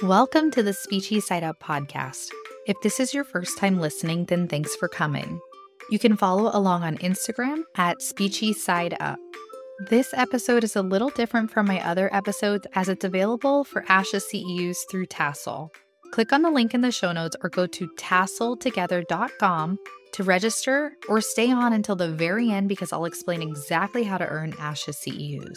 Welcome to the Speechy Side Up podcast. If this is your first time listening, then thanks for coming. You can follow along on Instagram at Speechy Side Up. This episode is a little different from my other episodes as it's available for ASHA CEUs through Tassel. Click on the link in the show notes or go to tasseltogether.com to register or stay on until the very end because I'll explain exactly how to earn ASHA CEUs.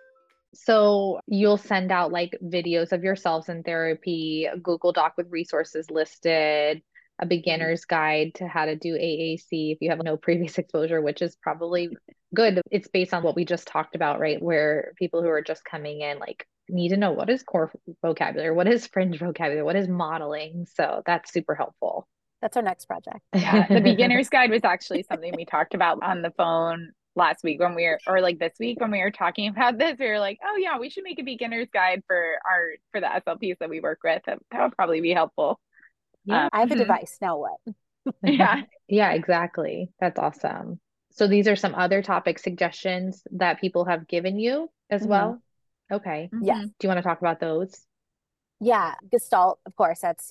So you'll send out like videos of yourselves in therapy, a Google Doc with resources listed, a beginner's guide to how to do AAC if you have no previous exposure, which is probably good. It's based on what we just talked about, right? Where people who are just coming in like need to know what is core vocabulary, what is fringe vocabulary, what is modeling. So that's super helpful. That's our next project. Yeah, the beginner's guide was actually something we talked about on the phone last week when this week when we were talking about this. We were like, oh yeah, we should make a beginner's guide for the SLPs that we work with. That would probably be helpful. Yeah, I have a device. Now what? Yeah. Yeah, exactly. That's awesome. So these are some other topic suggestions that people have given you as well. Okay. Yes. Do you want to talk about those? Yeah, Gestalt, of course, that's,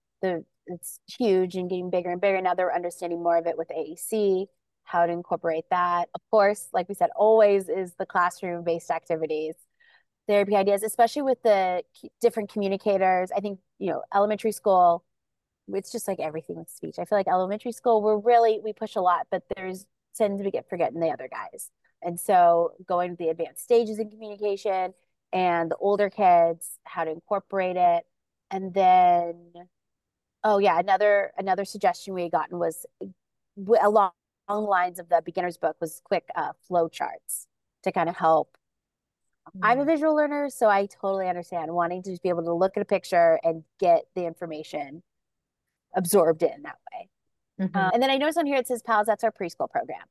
it's huge and getting bigger and bigger. Now they're understanding more of it with AAC, how to incorporate that. Of course, like we said, always is the classroom-based activities, therapy ideas, especially with the different communicators. I think, elementary school, it's just like everything with speech. I feel like elementary school, we push a lot, but tend to forgetting the other guys. And so going to the advanced stages in communication and the older kids, how to incorporate it. And then, oh yeah, another suggestion we had gotten was along the lines of the beginner's book was quick flow charts to kind of help. I'm a visual learner, so I totally understand wanting to just be able to look at a picture and get the information absorbed in that way. And then I noticed on here it says PALS, that's our preschool program.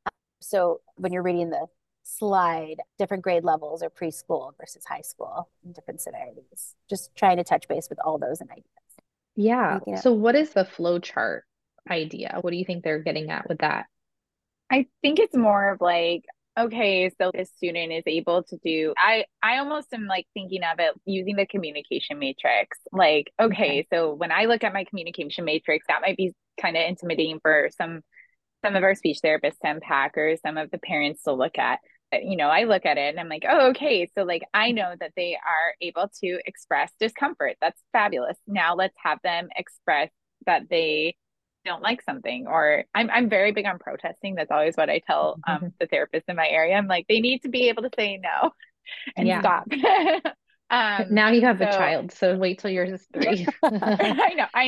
So when you're reading the slide, different grade levels or preschool versus high school in different severities, just trying to touch base with all those and ideas. Yeah. So what is the flow chart idea? What do you think they're getting at with that? I think it's more of like, okay, so the student is able to do, I almost am like thinking of it using the communication matrix. Like, okay, so when I look at my communication matrix, that might be kind of intimidating for some of our speech therapists to unpack or some of the parents to look at. I look at it and I'm like, oh, okay. So like, I know that they are able to express discomfort. That's fabulous. Now let's have them express that they don't like something, or I'm very big on protesting. That's always what I tell the therapists in my area. I'm like, they need to be able to say no and stop. Now you have a child, so wait till yours is 3. I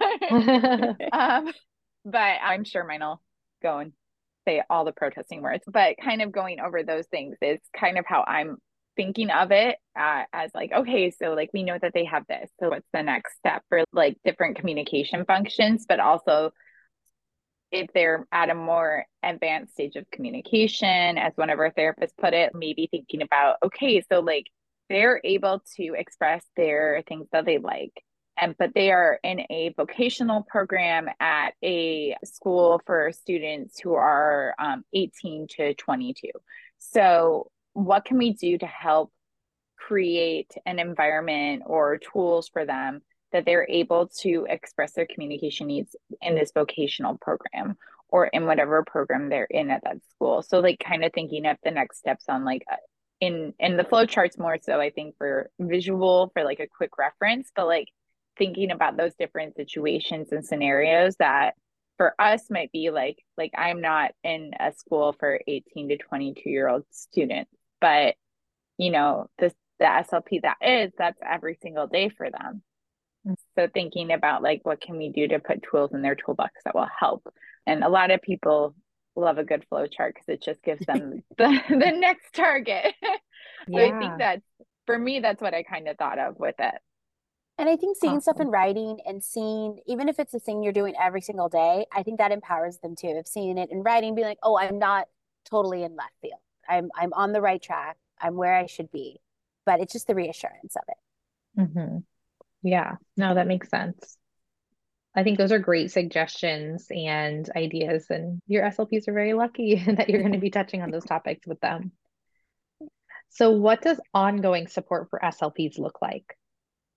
know. But I'm sure mine will go and say all the protesting words. But kind of going over those things is kind of how I'm thinking of it as like, okay, so like we know that they have this. So what's the next step for like different communication functions, but also if they're at a more advanced stage of communication, as one of our therapists put it, maybe thinking about, okay, so like they're able to express their things that they like. But they are in a vocational program at a school for students who are 18 to 22. So what can we do to help create an environment or tools for them that they're able to express their communication needs in this vocational program or in whatever program they're in at that school? So like kind of thinking of the next steps on like in the flow charts more so I think for visual for like a quick reference, but like thinking about those different situations and scenarios that for us might be like I'm not in a school for 18 to 22-year-old students, but the SLP that's every single day for them. So thinking about like what can we do to put tools in their toolbox that will help. And a lot of people love a good flow chart because it just gives them the next target. So I think that for me, that's what I kind of thought of with it. And I think seeing stuff in writing and seeing, even if it's a thing you're doing every single day, I think that empowers them too. If seeing it in writing, being like, oh, I'm not totally in left field. I'm on the right track. I'm where I should be. But it's just the reassurance of it. Yeah, no, that makes sense. I think those are great suggestions and ideas, and your SLPs are very lucky that you're going to be touching on those topics with them. So what does ongoing support for SLPs look like?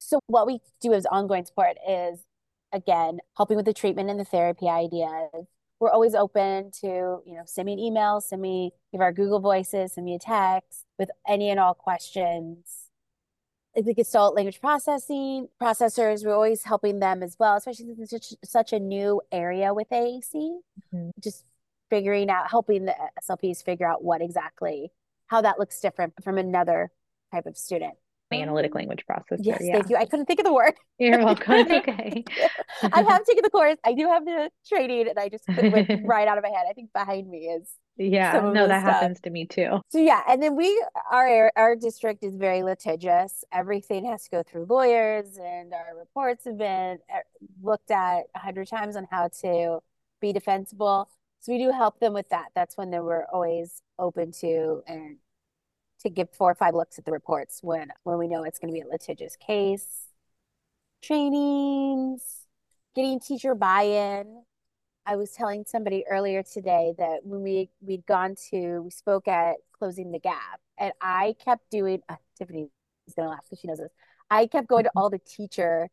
So what we do as ongoing support is, again, helping with the treatment and the therapy ideas. We're always open to, send me an email, give our Google Voices, send me a text with any and all questions. The Gestalt language processors, we're always helping them as well, especially since it's such a new area with AAC. Just figuring out, helping the SLPs figure out how that looks different from another type of student. The analytic language processor. Yes, thank you. I couldn't think of the word. You're welcome. It's okay. I have taken the course. I do have the training, and I just went right out of my head. I think behind me is that happens to me too. So and then our district is very litigious. Everything has to go through lawyers, and our reports have been looked at 100 times on how to be defensible. So we do help them with that. That's when they were always open to give 4 or 5 looks at the reports when we know it's going to be a litigious case. Trainings, getting teacher buy-in. I was telling somebody earlier today that when we spoke at Closing the Gap, and I kept doing, Tiffany's going to laugh because she knows this. I kept going to all the teacher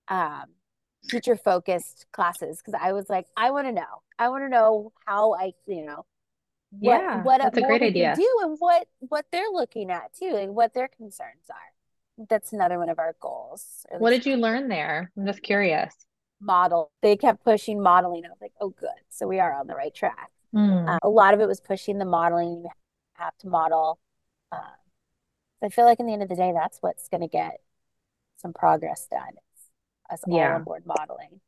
focused classes because I was like, I want to know how that's a great idea. Do and what they're looking at too, and what their concerns are. That's another one of our goals. What did you learn there? I'm just curious. Model. They kept pushing modeling. I was like, oh, good. So we are on the right track. A lot of it was pushing the modeling. You have to model. I feel like in the end of the day, that's what's going to get some progress done. It's us all on board modeling.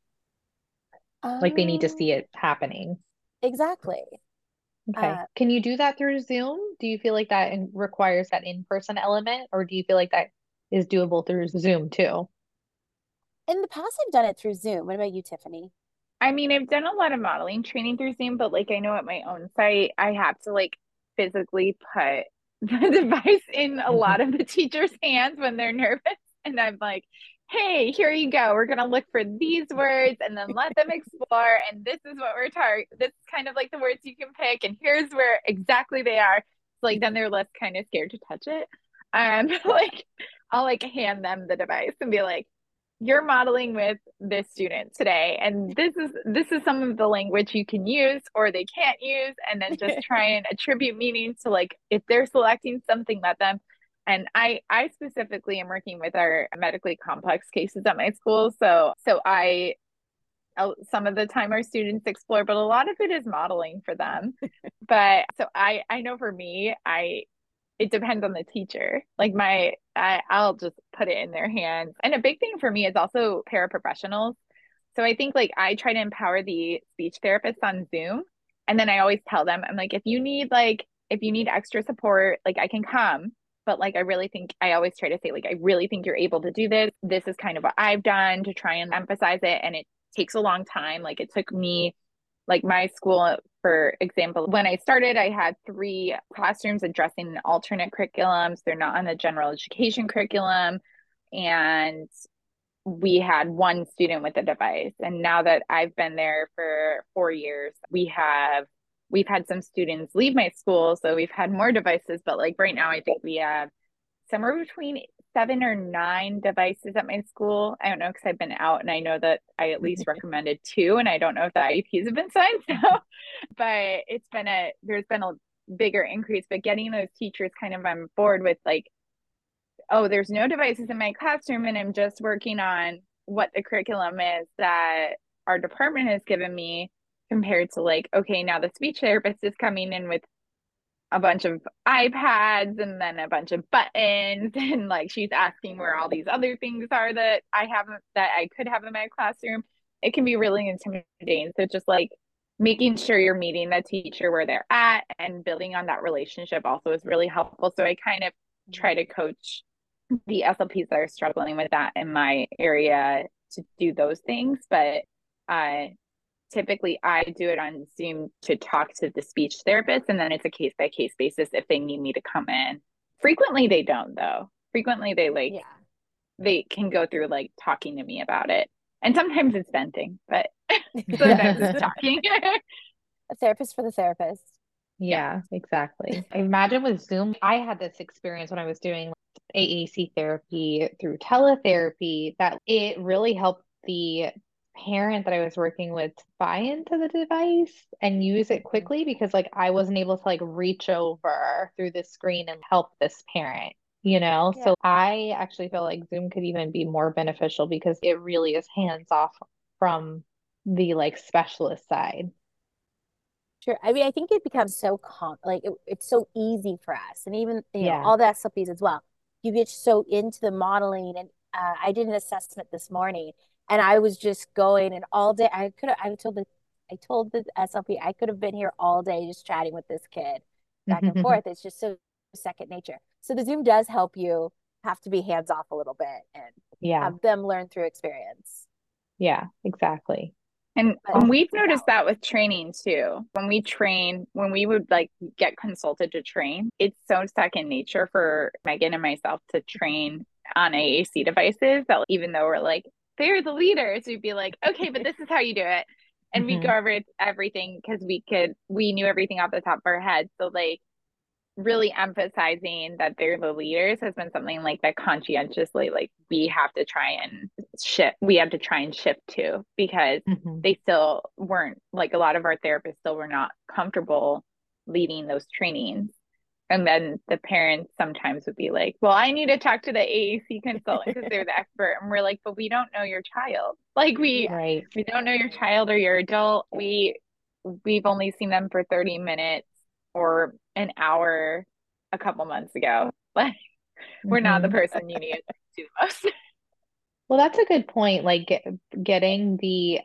Like they need to see it happening. Exactly. Okay. Can you do that through Zoom? Do you feel like that requires that in-person element, or do you feel like that is doable through Zoom too? In the past, I've done it through Zoom. What about you, Tiffany? I mean, I've done a lot of modeling training through Zoom, but like I know at my own site, I have to like physically put the device in a lot of the teachers' hands when they're nervous. And I'm like, hey, here you go. We're going to look for these words and then let them explore. And this is what we're targeting. This is kind of like the words you can pick. And here's where exactly they are. So like then they're less kind of scared to touch it. Like I'll like hand them the device and be like, you're modeling with this student today, and this is some of the language you can use or they can't use, and then just try and attribute meaning to like if they're selecting something, let them. And I specifically am working with our medically complex cases at my school, so I some of the time our students explore, but a lot of it is modeling for them. But so I know for me, it depends on the teacher. Like I'll just put it in their hands. And a big thing for me is also paraprofessionals. So I think like I try to empower the speech therapists on Zoom. And then I always tell them, I'm like, if you need extra support, like I can come. But like, I always try to say, like, I really think you're able to do this. This is kind of what I've done to try and emphasize it. And it takes a long time. Like it took me, like my school, for example, when I started, I had 3 classrooms addressing alternate curriculums. They're not on the general education curriculum. And we had 1 student with a device. And now that I've been there for 4 years, we've had some students leave my school. So we've had more devices, but like right now, I think we have somewhere between 7 or 9 devices at my school. I don't know, because I've been out and I know that I at least recommended 2, and I don't know if the IEPs have been signed. So, but there's been a bigger increase, but getting those teachers kind of on board with like, oh, there's no devices in my classroom and I'm just working on what the curriculum is that our department has given me, compared to like, okay, now the speech therapist is coming in with a bunch of iPads and then a bunch of buttons, and like she's asking where all these other things are that I could have in my classroom. It can be really intimidating. So just like making sure you're meeting the teacher where they're at and building on that relationship also is really helpful. So I kind of try to coach the SLPs that are struggling with that in my area to do those things. But typically I do it on Zoom to talk to the speech therapist, and then it's a case by case basis if they need me to come in. Frequently they don't, though. Frequently they can go through like talking to me about it. And sometimes it's venting, but sometimes it's talking. A therapist for the therapist. Yeah, exactly. I imagine with Zoom, I had this experience when I was doing AAC therapy through teletherapy that it really helped the parent that I was working with to buy into the device and use it Mhm. quickly because like I wasn't able to like reach over through the screen and help this parent, you know? Yeah, So I actually feel like Zoom could even be more beneficial because it really is hands off from the like specialist side. sure. I mean, I think it becomes so it's so easy for us, and even Yeah. all the SLPs as well. You get so into the modeling, and I did an assessment this morning, and I was just going and all day. I told the SLP I could have been here all day just chatting with this kid back and forth. It's just so second nature. So the Zoom does help you have to be hands off a little bit and Yeah. have them learn through experience. Yeah, exactly. And But we've it's a noticed balance. that with training too. When we train, when we would like get consulted to train, it's so second nature for Megan and myself to train on AAC devices that even though we're like, they're the leaders, we'd be like, okay, but this is how you do it. And we go Hmm. over everything because we knew everything off the top of our head. So like really emphasizing that they're the leaders has been something like that conscientiously like we have to try and shift to because Hmm. they still weren't like a lot of our therapists still were not comfortable leading those trainings. And then the parents sometimes would be like, well, I need to talk to the AAC consultant because they're the expert. And we're like, but we don't know your child. Like Yeah. Right. we don't know your child or your adult. We've only seen them for 30 minutes or an hour a couple months ago. Like we're not the Hmm. person you need to do the most. Well, that's a good point. Like getting the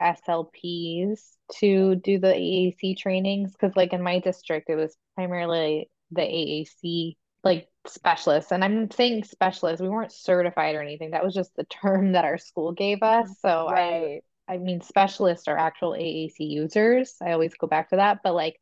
SLPs to do the AAC trainings, because like in my district, it was primarily the AAC like specialists. And I'm saying specialists, we weren't certified or anything. That was just the term that our school gave us. So Right. I mean, specialists are actual AAC users. I always go back to that. But like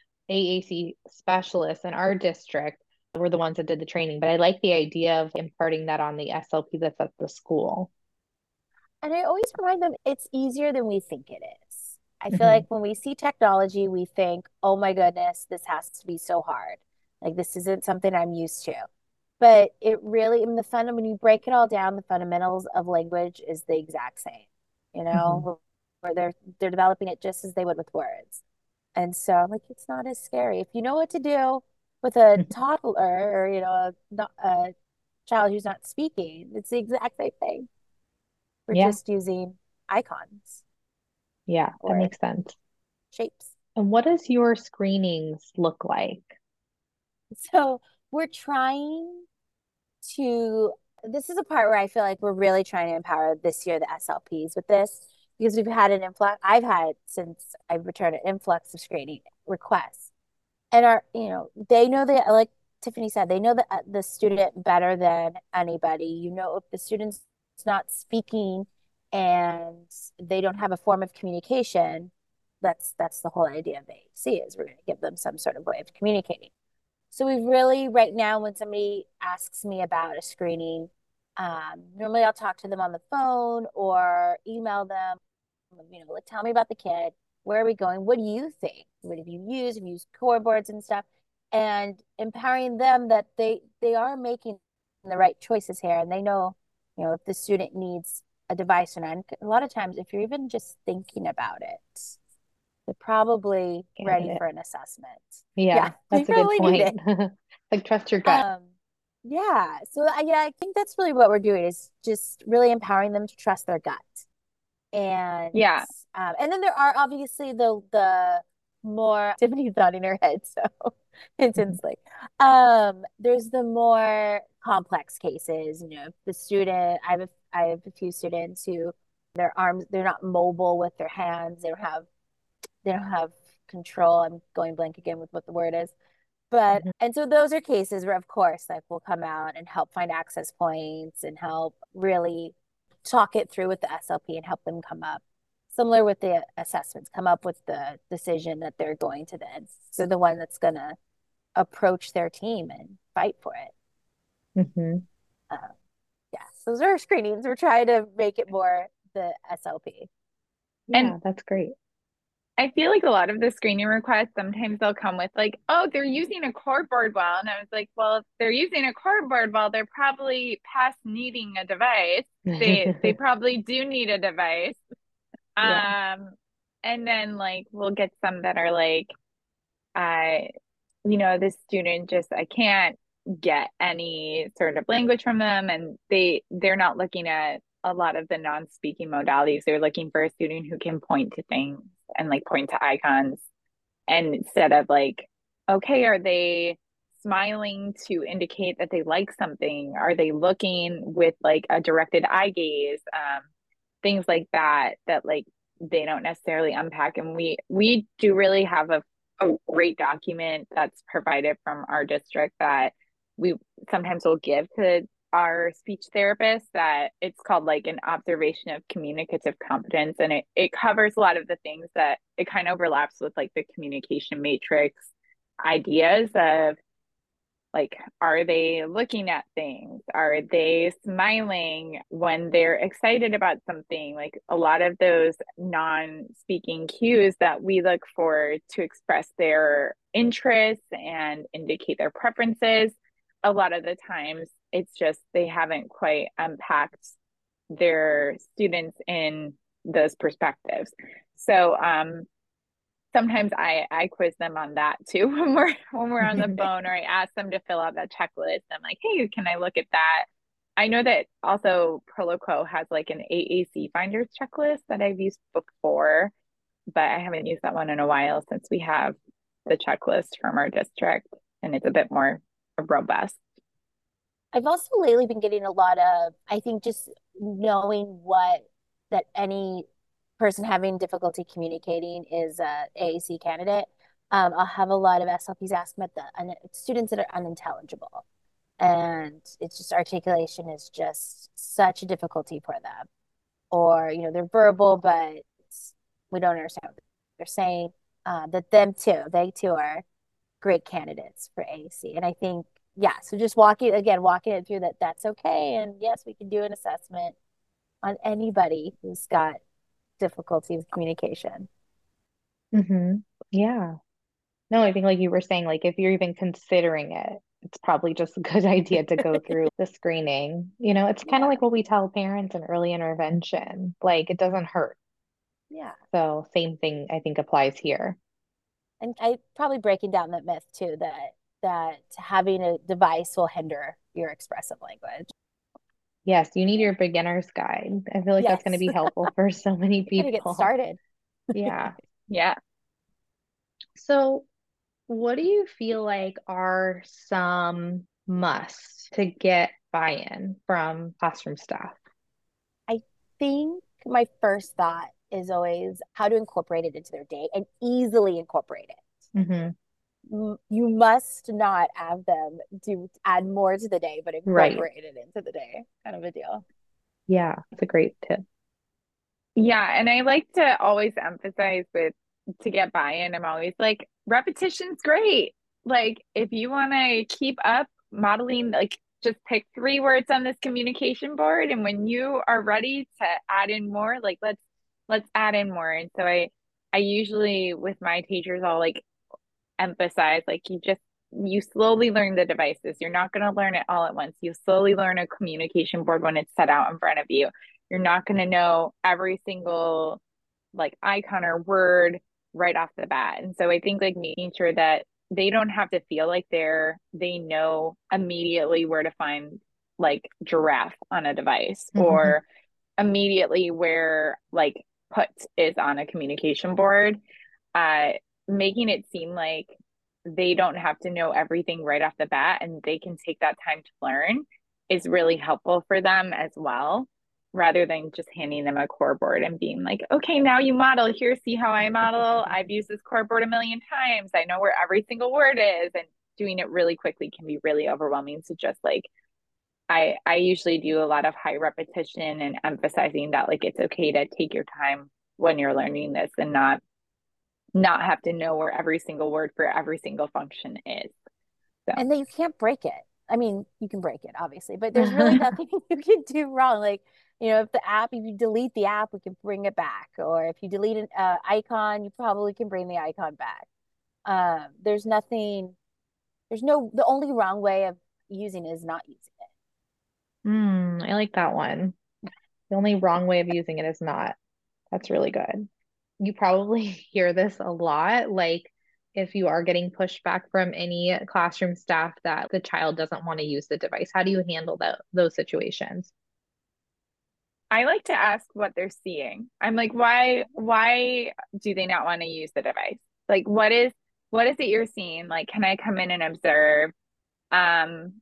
AAC specialists in our district were the ones that did the training. But I like the idea of imparting that on the SLP that's at the school. And I always remind them it's easier than we think it is. I feel like Hmm. when we see technology, we think, oh my goodness, this has to be so hard. Like this isn't something I'm used to. But it really, I mean, when you break it all down, the fundamentals of language is the exact same, Hmm. where they're developing it just as they would with words. And so I'm like, it's not as scary. If you know what to do with a toddler or, a child who's not speaking, it's the exact same thing. We're Yeah, just using icons yeah, that or makes sense. shapes. And what does your screenings look like? So we're trying to, this is a part where I feel like we're really trying to empower this year the SLPs with this because we've had an influx. I've had since I've returned an influx of screening requests. And they know that, like Tiffany said, they know the student better than anybody. If the student's not speaking and they don't have a form of communication, that's the whole idea of the AAC is we're going to give them some sort of way of communicating. So we've really right now when somebody asks me about a screening, normally I'll talk to them on the phone or email them. Like tell me about the kid. Where are we going? What do you think? What have you used? Have you used core boards and stuff? And empowering them that they are making the right choices here, and they know, if the student needs a device or not. And a lot of times, if you're even just thinking about it, they're probably Get ready it. for an assessment. Yeah, Yeah, they that's a good probably need it. point. Like trust your gut. Um, yeah. So yeah, I think that's really what we're doing is just really empowering them to trust their gut. And Yeah. and then there are obviously the more Tiffany's nodding her head, so Mhm. intensely. There's the more complex cases, the student, I have a few students who their arms, they're not mobile with their hands, they don't have control. I'm going blank again with what the word is. But Mhm. and so those are cases where of course like we'll come out and help find access points and help really talk it through with the SLP and help them come up. Similar with the assessments, come up with the decision that they're going to then. So the one that's gonna approach their team and fight for it. Mhm. Uh, yeah, so those are our screenings. We're trying to make it more the SLP. And Yeah, that's great. I feel like a lot of the screening requests, sometimes they'll come with like, oh, they're using a cardboard well. And I was like, well, if they're using a cardboard well, they're probably past needing a device. They probably do need a device. Yeah. And then like we'll get some that are like, I, this student just, I can't get any sort of language from them, and they're not looking at a lot of the non-speaking modalities. They're looking for a student who can point to things and like point to icons, and instead of like, okay, are they smiling to indicate that they like something? Are they looking with like a directed eye gaze? Things like that like they don't necessarily unpack. And we do really have a great document that's provided from our district that we sometimes will give to our speech therapist, that it's called like an observation of communicative competence, and it covers a lot of the things that it kind of overlaps with like the communication matrix ideas of like, are they looking at things? Are they smiling when they're excited about something? Like a lot of those non-speaking cues that we look for to express their interests and indicate their preferences, a lot of the times it's just they haven't quite unpacked their students in those perspectives. So sometimes I quiz them on that too when we're on the phone, or I ask them to fill out that checklist. I'm like, hey, can I look at that? I know that also Proloquo has like an AAC finders checklist that I've used before, but I haven't used that one in a while since we have the checklist from our district, and it's a bit more robust. I've also lately been getting a lot of, I think, just knowing what that any person having difficulty communicating is a AAC candidate. I'll have a lot of SLPs ask me the students that are unintelligible, and it's just articulation is just such a difficulty for them, or they're verbal but we don't understand what they're saying. That they too are great candidates for AAC, and I think yeah, so just walking it through that's okay, and yes, we can do an assessment on anybody who's got difficulty with communication. Mm-hmm. Yeah. No, I think like you were saying, like if you're even considering it, it's probably just a good idea to go through the screening. It's kind of Yeah, like what we tell parents in early intervention. Like it doesn't hurt. yeah. So same thing I think applies here. And I probably breaking down that myth too, that having a device will hinder your expressive language. Yes, you need your beginner's guide. I feel like that's going to Yes. be helpful for so many Gotta get people. started. Yeah. Yeah. So, what do you feel like are some musts to get buy-in from classroom staff? I think my first thought is always how to incorporate it into their day and easily incorporate it. Hmm. You must not have them to add more to the day, but Right. incorporate it into the day, kind of a deal. Yeah, it's a great tip. Yeah, and I like to always emphasize with to get buy-in, I'm always like, repetition's great. Like if you want to keep up modeling, like just pick 3 words on this communication board, and when you are ready to add in more, like let's add in more. And so I usually with my teachers I'll like emphasize like you slowly learn the devices. You're not going to learn it all at once. You slowly learn a communication board when it's set out in front of you. You're not going to know every single like icon or word right off the bat. And so I think like making sure that they don't have to feel like they know immediately where to find like giraffe on a device, Hmm. or immediately where like put is on a communication board. Uh Making it seem like they don't have to know everything right off the bat and they can take that time to learn is really helpful for them as well, rather than just handing them a core board and being like, okay, now you model here, see how I model, I've used this core board a million times, I know where every single word is. And doing it really quickly can be really overwhelming. So just like I usually do a lot of high repetition and emphasizing that like it's okay to take your time when you're learning this, and not have to know where every single word for every single function is. So And then you can't break it. I mean, you can break it, obviously, but there's really nothing you can do wrong. Like, if you delete the app, we can bring it back. Or if you delete an icon, you probably can bring the icon back. There's nothing, the only wrong way of using it is not using I like that one. The only wrong way of using it is not. That's really good. You probably hear this a lot, like if you are getting pushback from any classroom staff that the child doesn't want to use the device. How do you handle those situations? I like to ask what they're seeing. I'm like, why do they not want to use the device? Like, what is it you're seeing? Like, can I come in and observe? Um,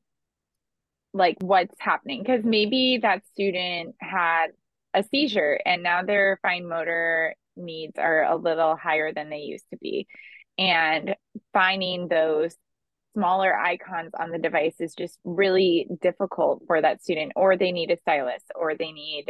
like what's happening? Because maybe that student had a seizure and now their fine motor needs are a little higher than they used to be. And finding those smaller icons on the device is just really difficult for that student, or they need a stylus, or they need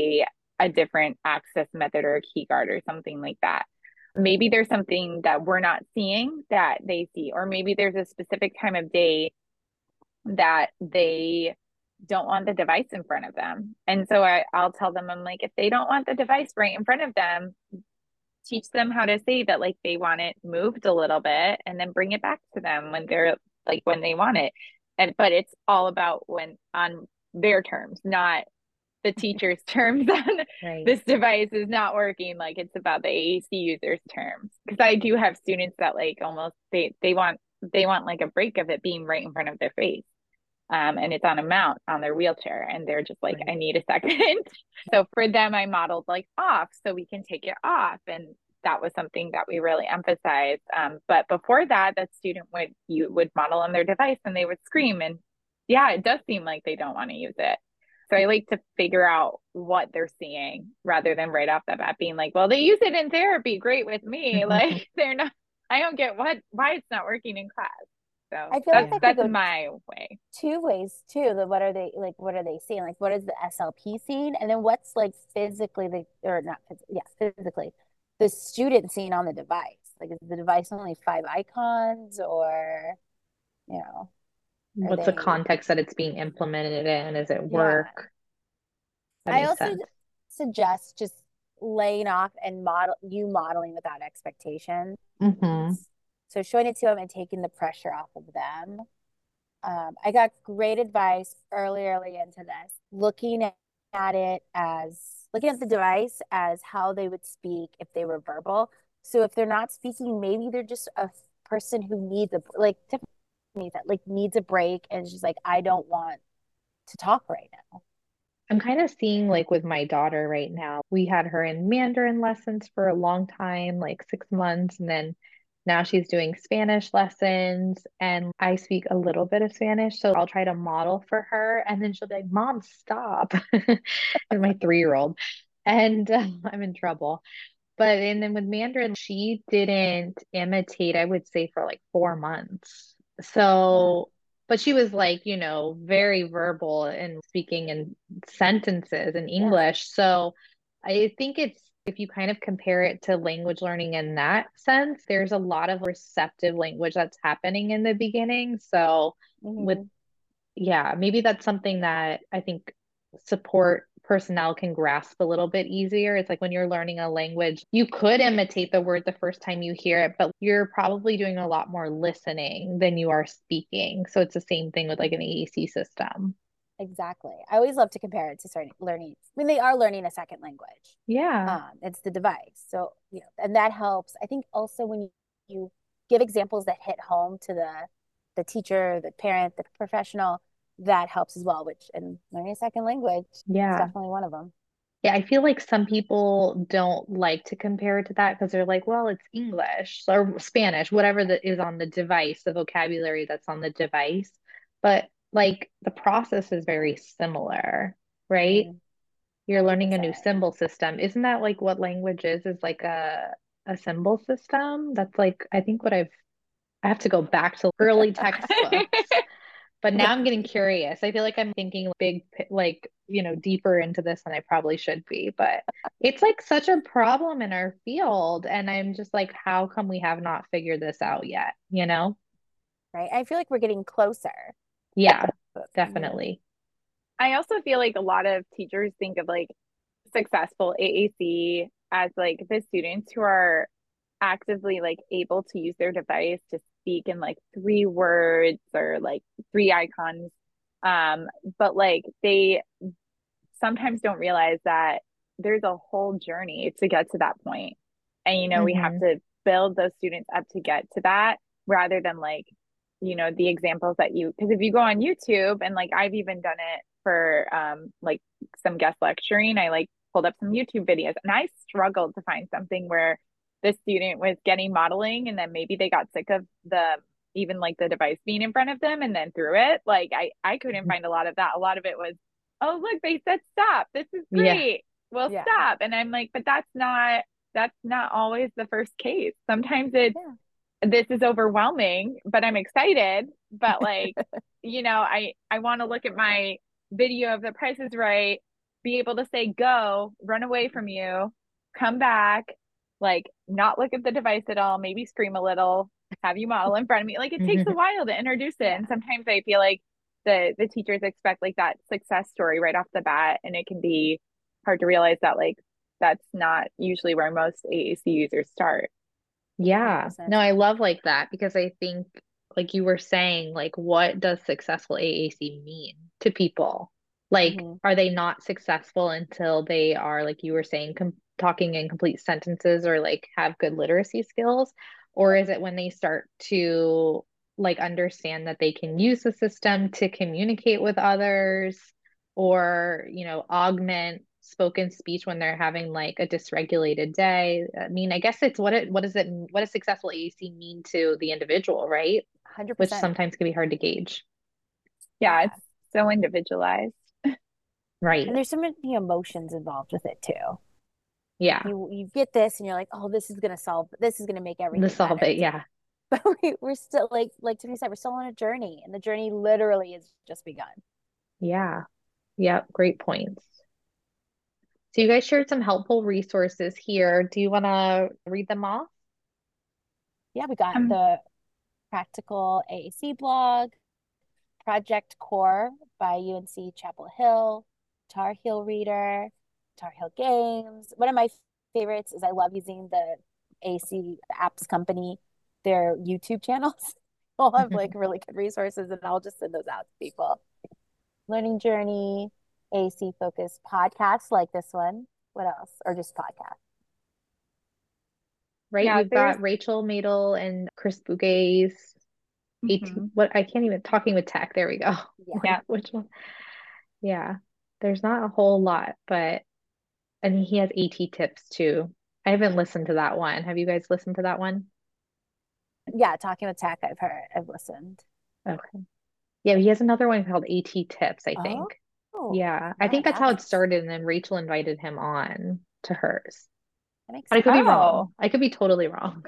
a different access method or a key guard or something like that. Maybe there's something that we're not seeing that they see, or maybe there's a specific time of day that they don't want the device in front of them. And so I'll tell them, I'm like, if they don't want the device right in front of them, teach them how to say that like they want it moved a little bit and then bring it back to them when they're like when they want it. And but it's all about when on their terms, not the teacher's terms on Right. this device is not working. Like it's about the AAC user's terms. Because I do have students that like almost they want like a break of it being right in front of their face. And it's on a mount on their wheelchair and they're just like, Right. I need a second. So for them, I modeled like off so we can take it off. And that was something that we really emphasized. But before that, that student would model on their device and they would scream. And yeah, it does seem like they don't want to use it. So I like to figure out what they're seeing rather than right off the bat being like, well, they use it in therapy. Great with me. Like they're not, I don't get why it's not working in class. So I feel like that could that's go my way. two ways too. What are they seeing? Like, what is the SLP seeing? And then what's like physically physically, the student seeing on the device? Like, is the device only 5 icons or, you know, are What's the they, context that it's being implemented in? Is it yeah. work? That I makes also sense. suggest just laying off and modeling without expectations. Mm-hmm. So showing it to them and taking the pressure off of them. I got great advice early into this, looking at the device as how they would speak if they were verbal. So if they're not speaking, maybe they're just a person who needs needs a break and is just like, I don't want to talk right now. I'm kind of seeing like with my daughter right now, we had her in Mandarin lessons for a long time, like 6 months, and then now she's doing Spanish lessons, and I speak a little bit of Spanish, so I'll try to model for her, and then she'll be like, "Mom, stop." And my 3-year-old, and I'm in trouble. And then with Mandarin, she didn't imitate, I would say, for like 4 months. Yeah. So, but she was like, very verbal and speaking in sentences in Yeah. English. So I think if you kind of compare it to language learning in that sense, there's a lot of receptive language that's happening in the beginning. So with Mm-hmm. yeah, maybe that's something that I think support personnel can grasp a little bit easier. It's like when you're learning a language, you could imitate the word the first time you hear it, but you're probably doing a lot more listening than you are speaking. So it's the same thing with like an AAC system. Exactly. I always love to compare it to certain learning. I mean, they are learning a second language. Yeah. It's the device. So, and that helps. I think also when you give examples that hit home to the teacher, the parent, the professional, that helps as well, which in learning a second language is Yeah. definitely one of them. Yeah, I feel like some people don't like to compare it to that because they're like, well, it's English or Spanish, whatever that is on the device, the vocabulary that's on the device. But like the process is very similar, right? Mm, You're learning a new 100%. symbol system. Isn't that like what language is like a symbol system? That's like I think I have to go back to early textbooks. But now I'm getting curious. I feel like I'm thinking like, deeper into this than I probably should be. But it's like such a problem in our field. And I'm just like, how come we have not figured this out yet? You know? Right. I feel like we're getting closer. Yeah, But, definitely. I also feel like a lot of teachers think of like successful AAC as like the students who are actively like able to use their device to speak in like 3 words or like 3 icons. But like they sometimes don't realize that there's a whole journey to get to that point. And, we have Mm-hmm. to build those students up to get to that rather than like, the examples that because if you go on YouTube and like I've even done it for like some guest lecturing, I like pulled up some YouTube videos and I struggled to find something where the student was getting modeling and then maybe they got sick of even like the device being in front of them and then threw it. Like I couldn't find a lot of that. A lot of it was, oh look, they said stop, this is Yeah. great, well Yeah. stop. And I'm like, but that's not always the first case. Sometimes it's this is overwhelming, but I'm excited. But like, I want to look at my video of The Price is Right, be able to say go, run away from you, come back, like not look at the device at all, maybe scream a little, have you model in front of me. Like it takes a while to introduce it. And sometimes I feel like the teachers expect like that success story right off the bat. And it can be hard to realize that like that's not usually where most AAC users start. Yeah. 100%. No, I love like that because I think like you were saying, like what does successful AAC mean to people? Like, Mm-hmm. are they not successful until they are, like you were saying, talking in complete sentences or like have good literacy skills? Or is it when they start to like understand that they can use the system to communicate with others or, augment spoken speech when they're having like a dysregulated day? I mean, I guess it's what does successful AAC mean to the individual, right? Which 100%. sometimes can be hard to gauge. Yeah, it's so individualized. Right. And there's so many emotions involved with it too. Yeah. You get this and you're like, oh, this is gonna make everything Solve better. it. Yeah. But we're still like Tiffany said, we're still on a journey, and the journey literally has just begun. Yeah. Yep. Great points. So you guys shared some helpful resources here. Do you want to read them off? Yeah, we got the Practical AAC blog, Project Core by UNC Chapel Hill, Tar Heel Reader, Tar Heel Games. One of my favorites is I love using the AC apps company, their YouTube channels. I'll have like really good resources and I'll just send those out to people. Learning Journey, AC focused podcasts like this one. What else? Or just podcasts. Right. Yeah, We've got Rachel Madel and Chris Bouguet's what I can't even Talking with Tech. There we go. Yeah. Which one? Yeah. There's not a whole lot, but and he has AT tips too. I haven't listened to that one. Have you guys listened to that one? Yeah, Talking with Tech, I've listened. Okay. Yeah, he has another one called AT Tips, I think. Oh, Yeah. I think that's how it started, and then Rachel invited him on to hers. That makes But I sense. could be wrong. I could be totally wrong.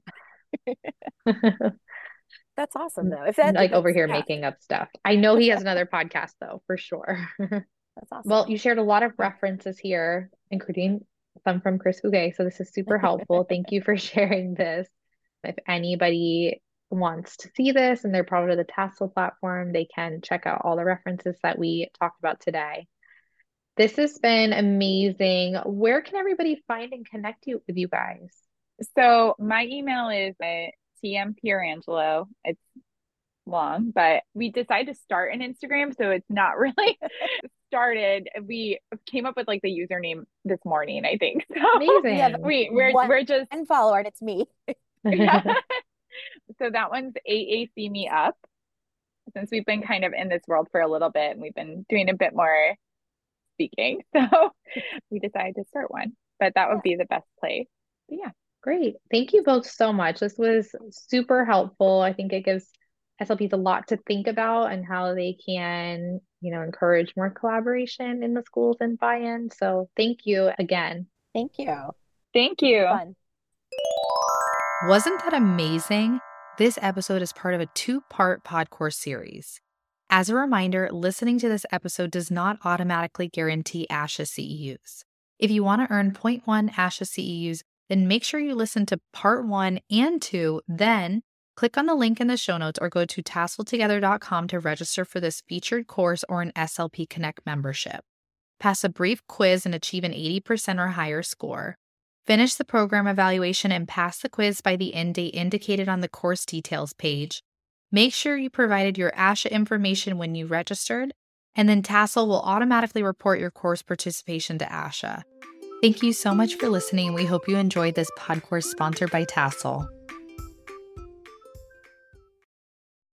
That's awesome though. If that Like over here yeah. making up stuff. I know he has another podcast though, for sure. That's awesome. Well, you shared a lot of references here, including some from Chris Bouguet. So this is super helpful. Thank you for sharing this. If anybody wants to see this and they're part of the Tassel platform, they can check out all the references that we talked about today. This has been amazing. Where can everybody find and connect with you guys? So my email is TM Pierangelo. It's long, but we decided to start an Instagram, so it's not really started. We came up with like the username this morning, I think. So amazing. Yeah, we're just one follower and it's me. Yeah. So that one's AAC Me Up. Since we've been kind of in this world for a little bit and we've been doing a bit more speaking, so we decided to start one. But that would be the best place. But yeah. Great. Thank you both so much. This was super helpful. I think it gives SLPs a lot to think about and how they can, encourage more collaboration in the schools and buy-in. So thank you again. Thank you. Thank you. Fun. Wasn't that amazing? This episode is part of a 2-part PodCourse series. As a reminder, listening to this episode does not automatically guarantee ASHA CEUs. If you want to earn 0.1 ASHA CEUs, then make sure you listen to part 1 and 2, then Click on the link in the show notes or go to tasseltogether.com to register for this featured course or an SLP Connect membership. Pass a brief quiz and achieve an 80% or higher score. Finish the program evaluation and pass the quiz by the end date indicated on the course details page. Make sure you provided your ASHA information when you registered, and then Tassel will automatically report your course participation to ASHA. Thank you so much for listening. We hope you enjoyed this pod course sponsored by Tassel.